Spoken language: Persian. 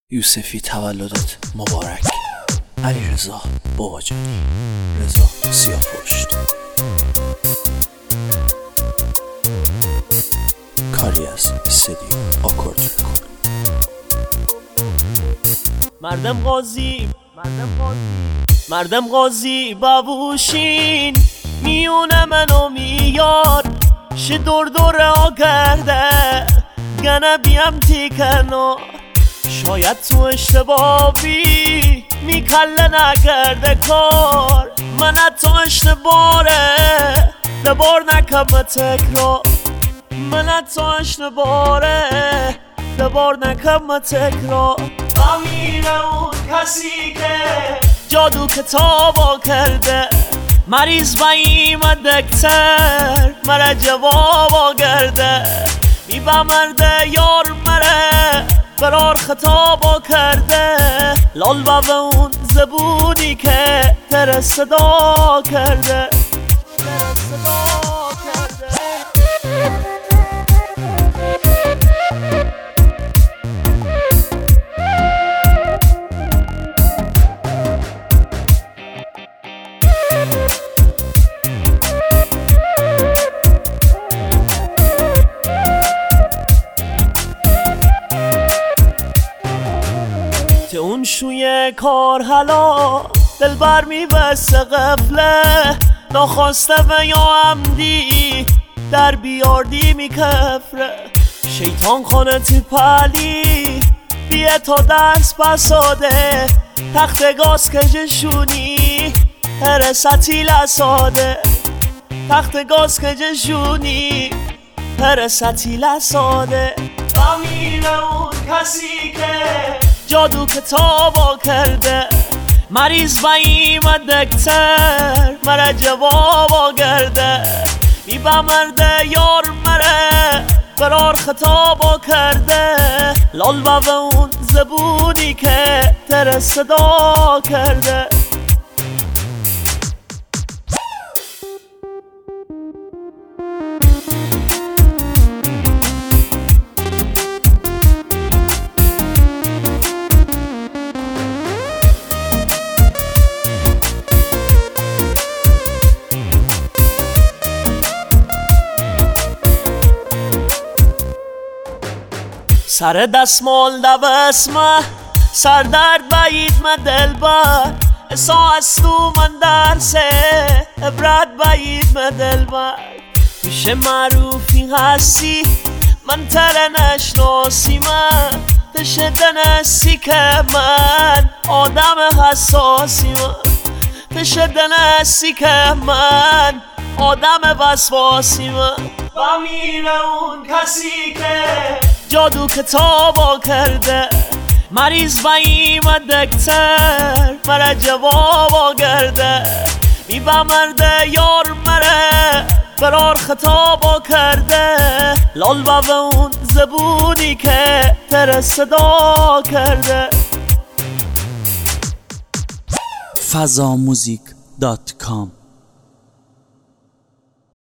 یوسفی تولدت مبارک. علیرضا باباجانی، رضا سیاه‌پشت. کاری از استدیو آکورد رکورد. مردم قاضی بابوشین میونه منو میار شه دور آگرده گنه بیم تیکنو شاید تو اشتباهی میکله نگرده کار من تو اشتباره دبار نکم تکرار من تو اشتباره دبار نکم تکرار امینه اون کسی که جادو کتابا کرده مریض باییم دکتر مرا جوابا کرده میبا مرده یار مره قرار خطابا کرده لال به اون زبونی که تر صدا کرده اون شوی کار حالا دل بر میبسته قفله ناخواسته و یا عمدی در بیاردی میکفره شیطان خانه تو پلی بیه تا درس پساده تخت گاز کجشونی هر ستیل ساده تخت گاز کجشونی هر ستیل ساده امینه اون کسی که جادو کتابا کرده مریض باییم دکتر مرا جوابا کرده میبا مرده یار مره قرار خطابا کرده لال به اون زبونی که تر صدا کرده سر دستمال دوسمه سردرد باید من دل بر اسا از تو من درسه عبرت باید من دل بر میشه معروفی هستی من تره نشناسی من تشده نسی که من آدم حساسی من تشده نسی که من آدم وسواسی من و میره اون کسی که جادو کتابا کرده مریض باییم دکتر مرا جوابا کرده میبا مرده یار مره قرار خطابا کرده لال به اون زبونی که تر صدا کرده fazamuzik.com